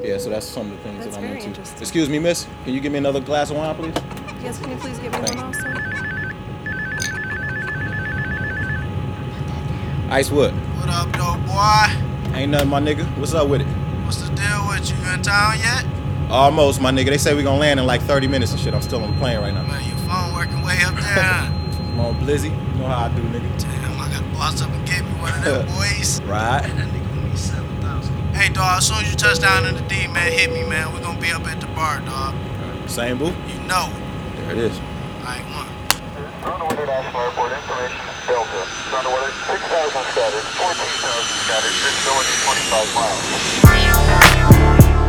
Yeah, so that's some of the things That's that I'm very into. interesting. Excuse me, miss. Can you give me another glass of wine, please? Yes, can you please give me one also? Icewood. What up, though, boy? Ain't nothing, my nigga. What's up with it? What's the deal with you? You in town yet? Almost, my nigga. They say we gonna land in like 30 minutes and shit. I'm still on the plane right now. Man, your phone working way up there, huh? I'm on Blizzy. You know how I do, nigga. Damn, I gotta boss up and get me one of them boys. Right. That nigga gonna need 7,000. Hey, dog, as soon as you touch down in the D, man, hit me, man. We gonna be up at the bar, dog. Same boo? You know. There it is. Alright, one. Toronto International Airport, information, Delta. Toronto weather, 6,000 scattered, 14,000 scattered, visibility 25 miles.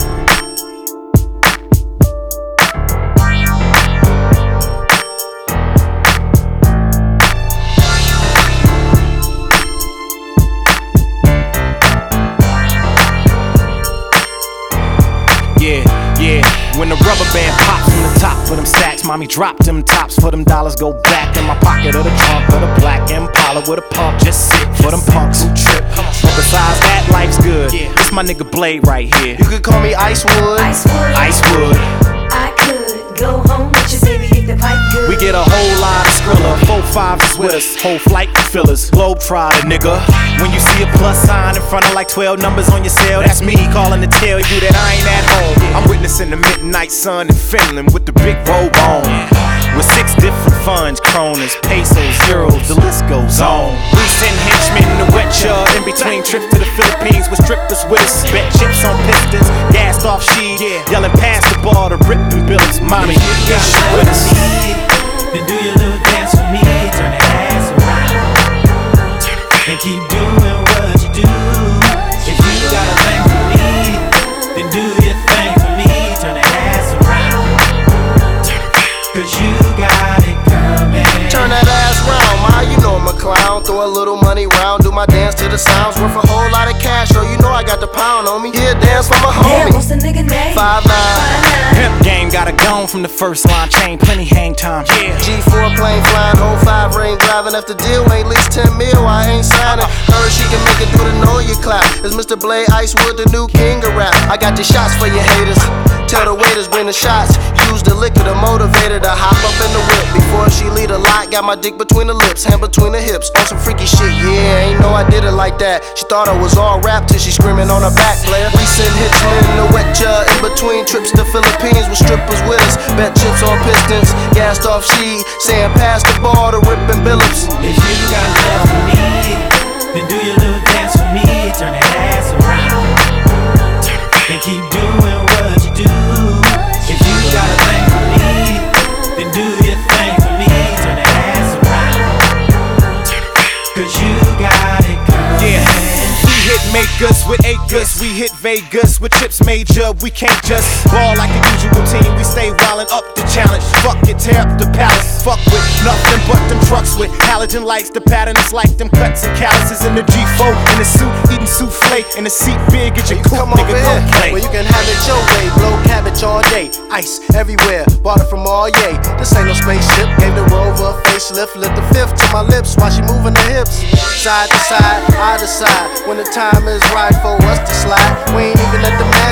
When the rubber band pops from the top of them sacks, mommy dropped them tops for them dollars go back in my pocket of the trunk of the black Impala with a pump just sit for them punks who trip. But besides that, life's good. This my nigga Blade right here. You could call me Icewood. Icewood. I could go home with you, baby, if the pipe good. We get a whole lot of Skrilla, 4-5s is with us, whole flight fillers, Globetrotter nigga. When you see a plus sign in front of like 12 numbers on your cell, that's me calling to tell you that I ain't at home. I'm witnessing the midnight sun in Finland with the big robe on. With 6 different funds, kronas, pesos, euros, the list goes on. We send henchmen to wet ya in between trips to the Philippines with strippers with us. Bet chips on pistons, gassed off sheet, yelling past the bar to rip them billets. Mommy, get shit with us. Then do your little dance for me, turn that ass around, and keep doing what you do. If you got a thing for me, then do your thing for me, turn that ass around, 'cause you got it coming. Turn that ass round, ma, you know I'm a clown. Throw a little money round, do my dance to the sounds. Worth a whole lot of cash, so you know I got the pound on me. Yeah, dance for my Damn, homie. what's the nigga name? 5'9". Pimp game got it gone from the first line, chain plenty hang time. G4 plane flying, 05 rain driving. If the deal ain't least 10 mil, I ain't signing. Heard she can make it do the know you clap. Is Mr. Blade Icewood the new king of rap? I got the shots for your haters. Tell the waiters bring the shots. Use the liquor to motivate her to hop up in the whip. Before she lead a lot, got my dick between the lips, hand between the hips. On some freaky shit, yeah, ain't know I did it like that. She thought I was all rap till she screaming on her back, player. We send hitchmen to wet ya in between trips to Philippines with strippers with us. Bet chips on pistons, gassed off sheet, saying pass the ball to ripping Billups. If you got love for me, then do your little dance for me, turn that ass around, and keep doing what you do. If you got a thing for me, then do your thing for me, turn that ass around, 'cause you got it coming. We hit makers with acres, we hit Vegas with chips major. We can't just ball like a usual team, we stay wildin' up the challenge. Fuck it, tear up the palace. Fuck with nothing but them trucks with halogen lights. The pattern is like them cuts and calluses in the G4. In the suit, eating souffle. In the seat big, get your coupe, Come nigga, over don't here, play. where you can have it your way. Blow cabbage all day, ice everywhere. Bought it from all yay. This ain't no spaceship. Gave the Rover a facelift. Lit the fifth to my lips while she moving her hips. Side to side, eye to side. When the time is right for us to slide, we ain't even at the